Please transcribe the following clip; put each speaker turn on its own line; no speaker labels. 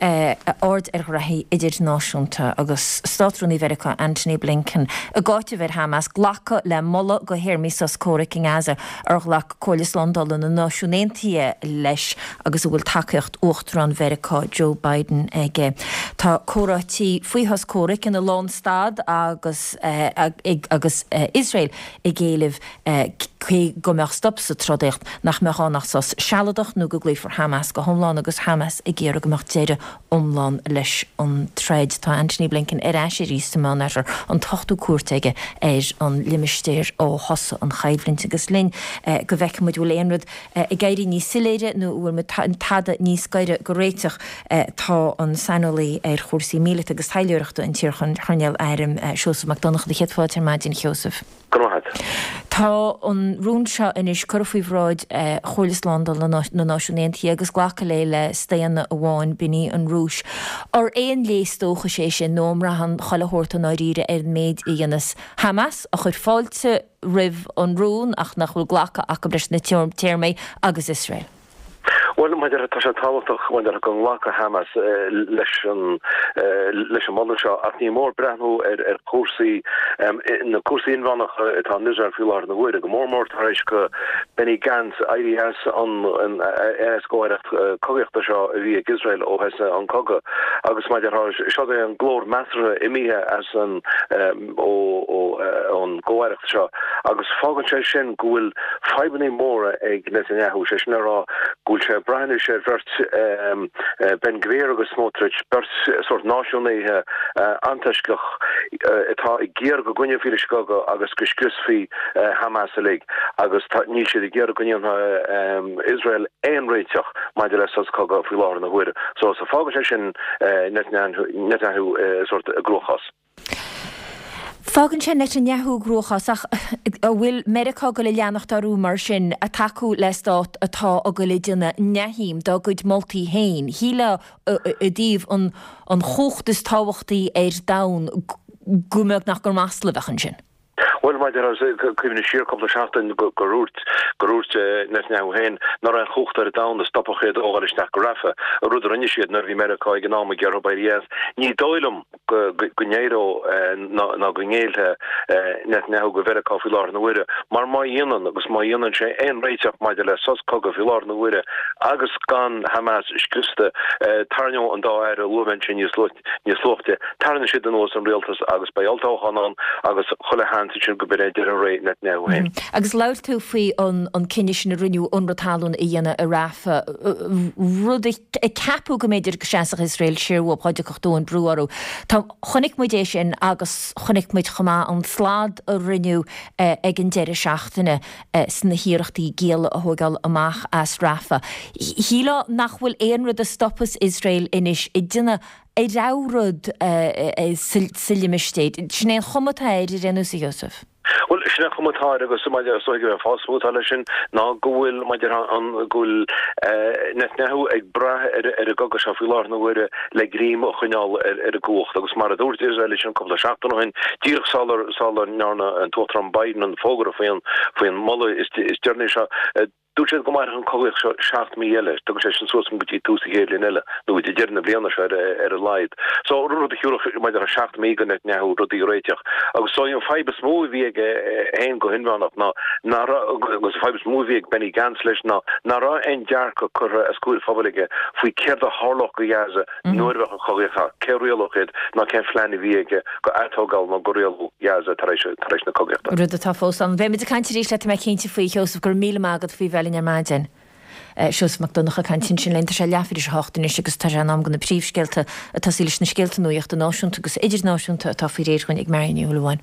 ord rathí idirnáisiúnta agus Státrúnaí Mheiriceá Anthony Blinken a gáite bhir Hamas ghlacha le molla go hirmí sa córic in Gaza ar ghlach Cólas London na náisiúnéntaí leis agus bhfuil takeocht uachtarán Mheiriceá Joe Biden ige. Tá córátí faoihas córic in na Lánstad agus Israel i ggéileh chuí go meach stop sa trodaocht nach meánach sas sealadach nó go gléifar Hamas go thomláin agus Hamas i ggéar go meach déire omláin leis an treid. Tá Anthony Blinken eisi rístamán ar an tochtú cuairteige an limistéir ó hosa an chaidhlinn agus linn go bheice muid bhfuil éonrad i gaiirí níos siléire nó bhfuil tada níos gaiire go réiteach tá an sanolaí ar chósaí míle agus thaileireachta an tír chuneal éirim Siosaf McDonagh de chéadfáid ar maidin Siosaf. Tá an rún seo inis curfaíhráid Cólas London na náisiúnéntaí agus ghlacha le stéanna amháin bíní an rúis. Ar éon léistócha sé sin nómrahan chalathórta náíre ar méid i dhéanas Hamas a chur fáilte rih an rún ach nach bhfuil ghlacha ach leis na téirméid agus Israel.
Well, maidir tá sé táhachtach maidir go ghlacha Hamas leis an molla seo ach ní mór brethnú ar cuasaí na cuasaí inmhánach atá Israel fiúlar na bhuaire go mór tar éis go Benny Gantz IDS an gáireacht cogaíochta seo a bhí ag Israel ó heas an coga agus maidir seo an glór measara imithe as an gáireacht seo agus fágann sé sin go bhfuil feibanna móra ag Netanyahu sé sin rá gúil sé Brian sé bhirt Ben Gvir agus Smotrich bhirt sort náisiúnaithe antaiscach atá i ggéar go gcuine fí scoga agus go scrisfií Hamas a lig agus ní siad i ggéar go gcuine Israel éon réiteach maidir le sas coga fí láir na bhuaire. So sa fágan sé sin Netanyahu sort a gróchas.
Fágann sé Netanyahu gróchas ach bhfuil Mheiriceá go le leanachtarú mar sin a taú le stát atá a go le duna nehím dá goid moltúltaí hain. Híle a díomh an chóchtas táhachtaí ar dam gúmeach nach gur measla bhechan sin.
Well, maidir cumna siar coppla seachtain gorút Netanyahu hain nar an chocht ar da de stoppachéad ógáis nach go rafa a rud rinne siad nar bhí Mheiriceá ag ná gearr baías. Ní dóilm gonéiró ná gnéilte Netanyahu go Mheiriceá fi lár na bhuaire, mar má dhéanaan agus má dhéanaan sé éon réiteach maidir le sos coga fi lár na bhuaire agus gan Hamas iscrista tarneo an dá ar a luhain sin níos lochte tarna siad an os an réaltas agus bealtáchanán agus chola hansa sin go beidir an ré Netanyahu hain.
Agus leir tú faoi an cinine sin a rinneú onratalún i dhéana a rafa rud i capú go méidir go seaach Israel siirú páide cochtú an brúarú. Tá chonig muid é sin agus chonig muid chomá an slád a rinneú ag an deire seachtainna sna híirechtaí géal a thugáil amach as rafa. Híla nach bhfuil éon rud a stoppas Israel inis i duna é rárud silimisteid. Sinné chomatáid i rénú sa Joseph.
Well, sinna chumatá agus maidir soige fásútá sin ná gohfuil maidir an gúil Netanyahu ag bra ar a gaga se fiúlar na bhuaire le grím a chuneáil ar a gúcht agus mar a dúirt Israel sin coppla seachtain hain díoch sálar nearna an tótram Biden an fógra faoin molla is dearna se dúirt sé go mar an cogaíoch 7,000 eile, tugus sé sin suasam gotí 2,000 eile, nó de dearna bliana se ar a laid. So rud a hiúrach maidir a 7,000 gan Netanyahu rud í réiteach. Agus so an fibes mó bhí ein go hinbánach ná agus fibes mó bhí Benny Gantz leis ná rá ein dearcha chur a scúil fabalige faoi céir a hálach go jaasa nuairbeach a cogaíocha céiríalachid ná cén fleanna bhí go atógáil ná goréalú jaasa tar éis na cogaíochta.
Rud atá fósan bheith mit a cantir éis le me cinnte faoi Joseph gur míle mágad faoi bhelín ar maidin. Sios McDonagh a cantin sin lenta sé leafir is hochtain is agus tar an am gona príomhscéalta a tá sílis na scéalta nuíocht a náisiúnta agus idir náisiúnta atá faoi réirchain ag maríní ullháin.